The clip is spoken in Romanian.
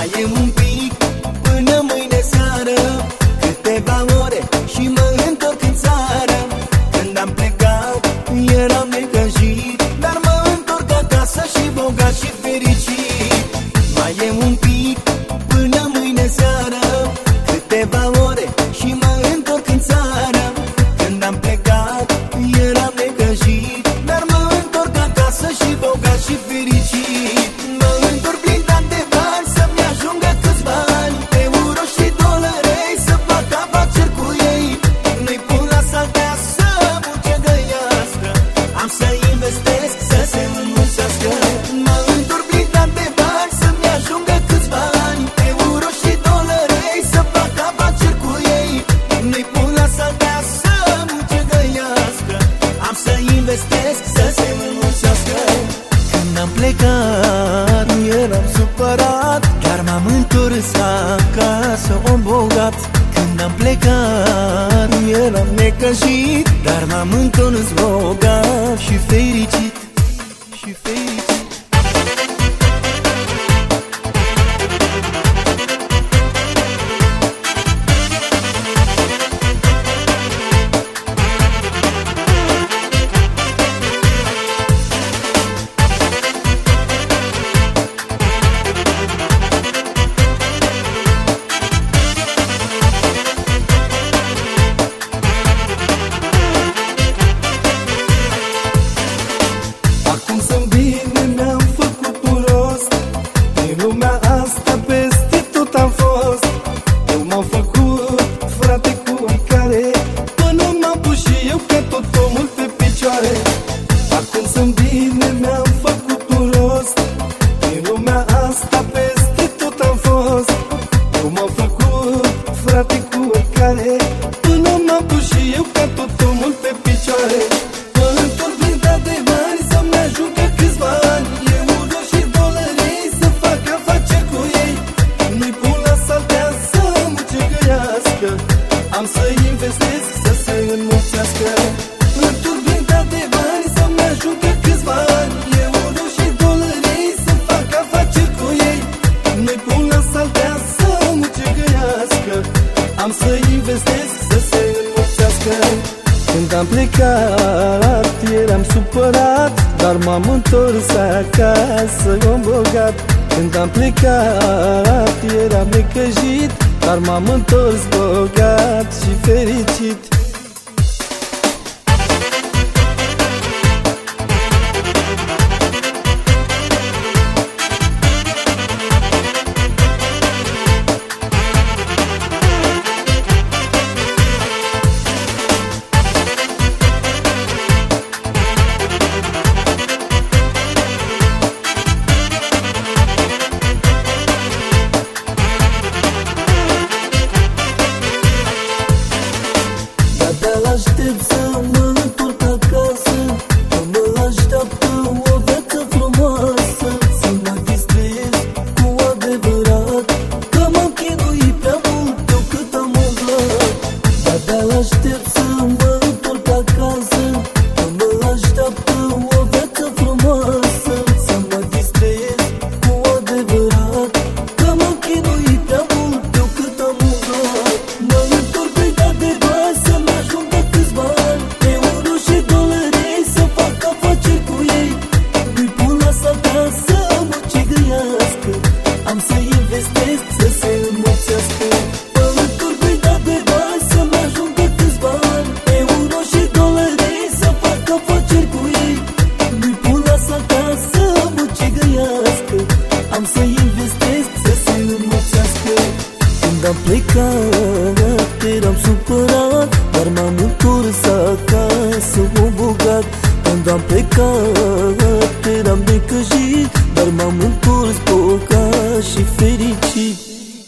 Mai e un pic până mâine seară, câteva ore și mă întorc în țară. Când am plecat eram necăjit, dar mă întorc acasă și bogat și fericit. Mai e un pic până mâine seară, câteva ore și mă întorc în țară. Când am plecat eram necăjit, dar mă întorc acasă și bogat și fericit. Mă întorc blindat de bani să-mi ajungă câțiva ani, euro și dolari să fac afaceri cu ei. Nu-i pun la saltea să munce găiască, am să investesc să se înmulțească. Mă întorc blindat de bani să-mi ajungă câțiva ani, euro și dolari să fac afaceri cu ei. Nu-i pun la saltea să munce găiască, am să investesc să se înmulțească. Când am plecat eram supărat, dar m-am întors acasă om bogat. Când am plecat eram necăjit, dar m-am întors bogat și fericit, și fericit. Acum sunt bine, mi-am făcut un rost, din lumea asta peste tot am fost. Eu m-am făcut frate cu oricare, până m-am pus și eu ca tot omul pe picioare. Mă întorc blindat de bani să-mi ajungă câțiva ani, euro și dolari să fac afaceri cu ei. Nu-i pun la saltea să mucegăiască, am să investesc să se înmulțească. Mă întorc blindat de bani să-mi ajungă câțiva ani, euro și dolari să fac afaceri cu ei. Nu-i pun la saltea să mucegăiască, am să investesc să se înmulțească. Când am plecat eram supărat, dar m-am întors acasă om bogat. Când am plecat eram necăjit, dar m-am întors bogat și fericit. Aștept să mă întorc acasă, că mă așteaptă o viață frumoasă. Să mă distrez cu adevărat, că m-am chinuit prea mult eu cât am umblat. De-abia aștept să mă întorc acasă, că mă așteaptă o viață frumoasă. Să mă distrez cu adevărat, că m-am chinuit prea mult eu cât am umblat. Mă întorc blindat de bani să-mi ajungă câțiva ani, euro și dolari să fac afaceri cu ei. Nu-i pun la saltea să mucegăiască, am să investesc să se înmulțească. Mă întorc blindat de bani să-mi ajungă câțiva ani, euro și dolari să fac afaceri cu ei. Nu-i pun la saltea să mucegăiască, am să investesc să se înmulțească. Când am plecat eram supărat, dar m-am întors acasă om bogat. Când am plecat eram necăjit, dar m-am întors bogat și fericit.